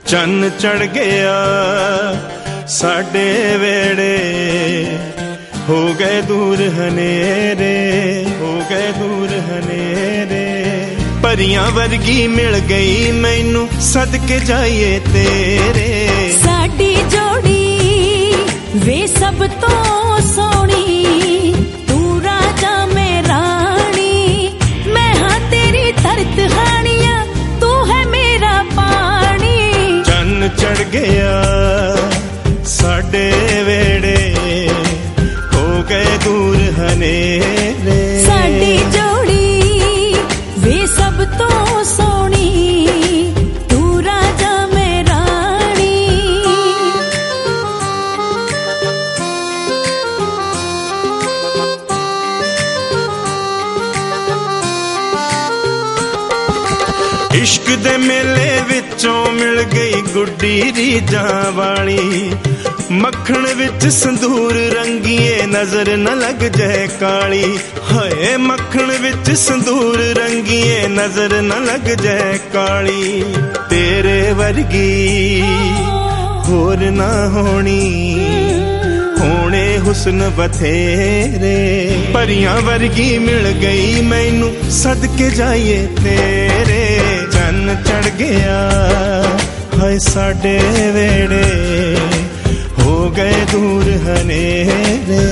ਚੰਨ ਚੜ ਗਿਆ ਸਾਡੇ ਵੇੜੇ, ਹੋ ਗਏ ਦੂਰ ਹਨੇਰੇ, ਹੋ ਗਏ ਦੂਰ ਹਨੇਰੇ। ਪਰੀਆਂ ਵਰਗੀ ਮਿਲ ਗਈ ਮੈਨੂੰ, ਸਦਕੇ ਜਾਈਏ ਤੇਰੇ। ਸਾਡੀ ਜੋੜੀ ਵੇ ਸਭ ਤੋਂ ਸੋਹਣੀ, ਤੂੰ ਰਾਜਾ ਮੈਂ ਰਾਣੀ, ਮੈਂ ਹਾਂ ਤੇਰੀ ਤਰਤਹਾਣੀਆਂ, ਤੂੰ ਹੈ ਮੇਰਾ ਪਾਣੀ। ਚੰਨ ਚੜ ਗਿਆ ਸਾਡੇ ਵੇੜੇ, ਹੋ ਗਏ ਦੂਰ ਹਨੇਰੇ। ਸਾਡੀ ਜੋੜੀ ਵੇ ਸਭ ਤੋਂ ਸੋਹਣੀ, ਤੂੰ ਰਾਜਾ ਮੈਂ ਰਾਣੀ। ਇਸ਼ਕ ਦੇ ਮੇਲੇ ਵਿੱਚੋਂ ਮਿਲ ਗਈ ਗੁੱਡੀ ਰੀਝਾਂ ਵਾਲੀ, ਮੱਖਣ ਵਿੱਚ ਸੰਦੂਰ ਰੰਗੀਏ ਨਜ਼ਰ ਨਾ ਲੱਗ ਜਾਏ ਕਾਲੀ। ਹਾਏ ਮੱਖਣ ਵਿੱਚ ਸੰਦੂਰ ਰੰਗੀਏ ਨਜ਼ਰ ਨਾ ਲੱਗ ਜਾਏ ਕਾਲੀ। ਤੇਰੇ ਵਰਗੀ ਹੋਰ ਨਾ ਹੋਣੀ, ਹੋਣੇ ਹੁਸਨ ਬਥੇਰੇ। ਪਰੀਆਂ ਵਰਗੀ ਮਿਲ ਗਈ ਮੈਨੂੰ, ਸਦਕੇ ਜਾਈਏ ਤੇਰੇ। ਚੰਨ ਚੜ ਗਿਆ ਹਾਏ ਸਾਡੇ ਵੇੜੇ, ਹੋ ਗਏ ਦੂਰ ਹਨੇਰੇ।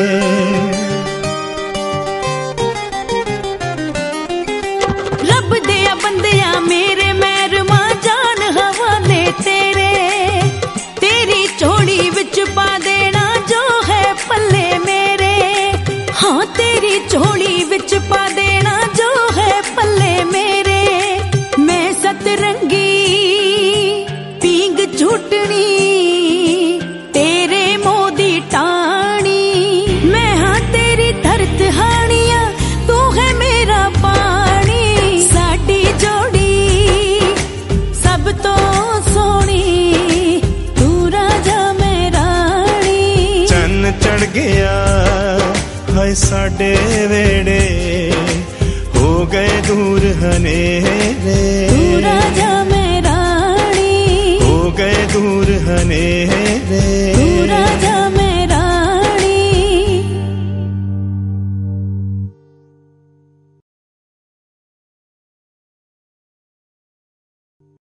ਰੱਬ ਦਿਆ ਬੰਦਿਆ ਮੇਰੇ ਮਹਿਰਮਾ ਜਾਨ ਹਵਾਲੇ ਤੇਰੇ, ਤੇਰੀ ਝੋਲੀ ਵਿੱਚ ਪਾ ਦੇਣਾ ਜੋ ਹੈ ਪੱਲੇ ਮੇਰੇ। ਹਾਂ ਤੇਰੀ ਝੋਲੀ ਵਿੱਚ ਪਾ ਦੇਣਾ ਜੋ ਹੈ ਪੱਲੇ ਮੇਰੇ। ਮੈਂ ਸਤਰੰਗੀ ਪੀਂਗ ਝੂਟਣੀ, ਤੇਰੇ ਮੋਹ ਦੀ ਟਾਣੀ, ਮੈਂ ਹਾਂ ਤੇਰੀ ਤਰਤਹਾਣੀਆਂ, ਤੂੰ ਹੈ ਮੇਰਾ ਪਾਣੀ। ਸਾਡੀ ਜੋੜੀ ਸਭ ਤੋਂ ਸੋਹਣੀ, ਤੂੰ ਰਾਜਾ ਮੈਂ ਰਾਣੀ। ਚੰਨ ਚੜ ਗਿਆ ਹਾਏ ਸਾਡੇ ਵੇੜੇ, ਹੋ ਗਏ ਦੂਰ ਹਨੇਰੇ। ਤੂੰ ਰਾਜਾ ਮੈਂ ਰਾਣੀ, ਹੋ ਗਏ ਦੂਰ ਹਨੇਰੇ। ਤੂੰ ਰਾਜਾ